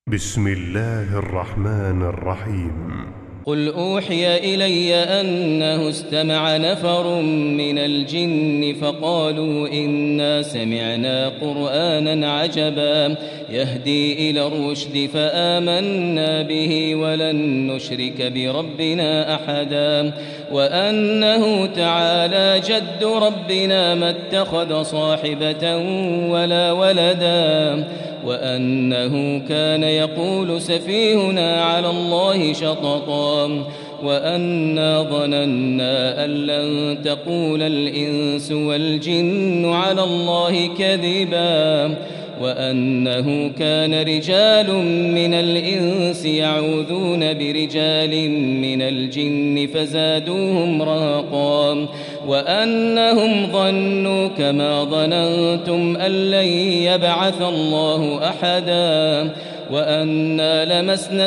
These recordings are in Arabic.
بسم الله الرحمن الرحيم. قل أوحي إلي أنه استمع نفر من الجن فقالوا إنا سمعنا قرآنا عجبا يهدي إلى الرشد فآمنا به ولن نشرك بربنا أحدا وأنه تعالى جد ربنا ما اتخذ صاحبة ولا ولدا وأنه كان يقول سفيهنا على الله شططا وأنا ظننا أن لن تقول الإنس والجن على الله كذبا وأنه كان رجال من الإنس يعوذون برجال من الجن فزادوهم رهقا وأنهم ظنوا كما ظننتم أن لن يبعث الله أحدا وأنا لمسنا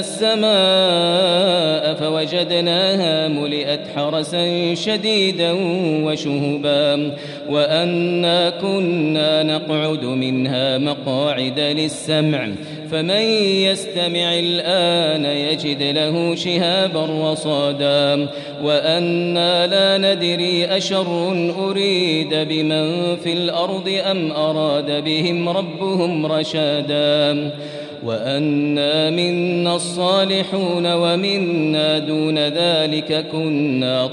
السماء فوجدناها ملئت حرسا شديدا وشهبا وأنا كنا نقعد منها مقاعد للسمع فمن يستمع الآن يجد له شهابا رصادا وأنا لا ندري أشر أريد بمن في الأرض أم أراد بهم ربهم رشادا وأنا منا الصالحون ومنا دون ذلك كنا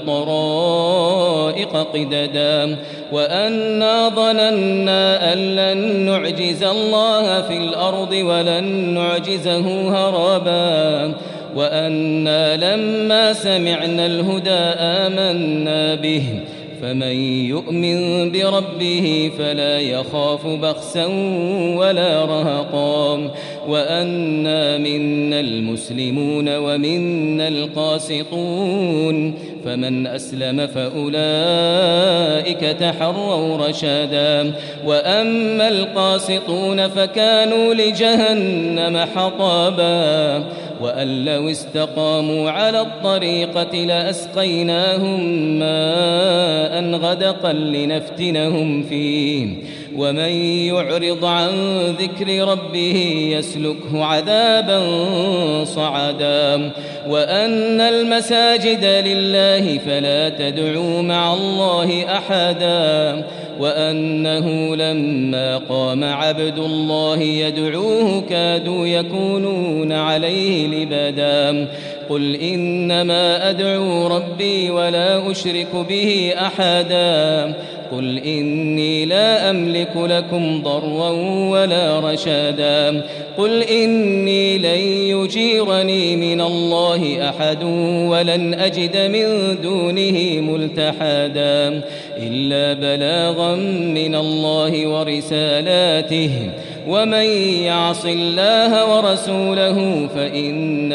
طرائق قددا وأنا ظننا أن لن نعجز الله في الأرض ولن نعجزه هربا وأنا لما سمعنا الهدى آمنا به فمن يؤمن بربه فلا يخاف بخسا ولا رهقا وأنا منا المسلمون ومنا القاسطون فمن أسلم فأولئك تحروا رشادا وأما القاسطون فكانوا لجهنم حطبا وأن لو استقاموا على الطريقة لأسقيناهم ماء غدقا لنفتنهم فيه ومن يعرض عن ذكر ربه يسلكه عذابا صعدا وأن المساجد لله فلا تدعوا مع الله أحدا وأنه لما قام عبد الله يدعوه كادوا يكونون عليه لبدا قل إنما أدعو ربي ولا أشرك به أحدا قل إني لا أملك لكم ضرا ولا رشادا قل إني لن يجيرني من الله أحد ولن أجد من دونه ملتحدا إلا بلاغا من الله ورسالاته ومن يعص الله ورسوله فإن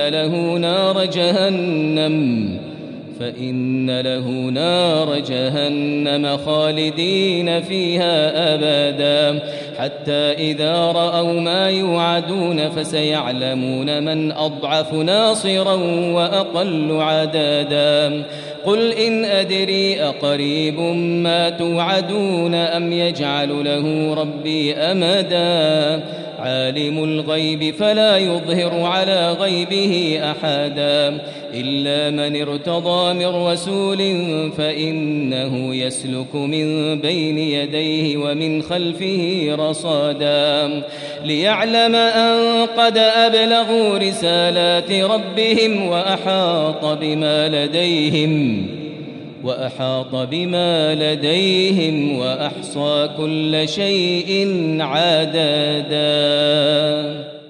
له نار جهنم خالدين فيها أبدا حتى إذا رأوا ما يوعدون فسيعلمون من أضعف ناصرا وأقل عددا قل إن أدري أقريب ما توعدون أم يجعل له ربي أمدا عالم الغيب فلا يظهر على غيبه أحدا إلا من ارتضى من رسول فإنه يسلك من بين يديه ومن خلفه رصادا ليعلم أن قد أبلغوا رسالات ربهم وأحاط بما لديهم وأحصى كل شيء عددا.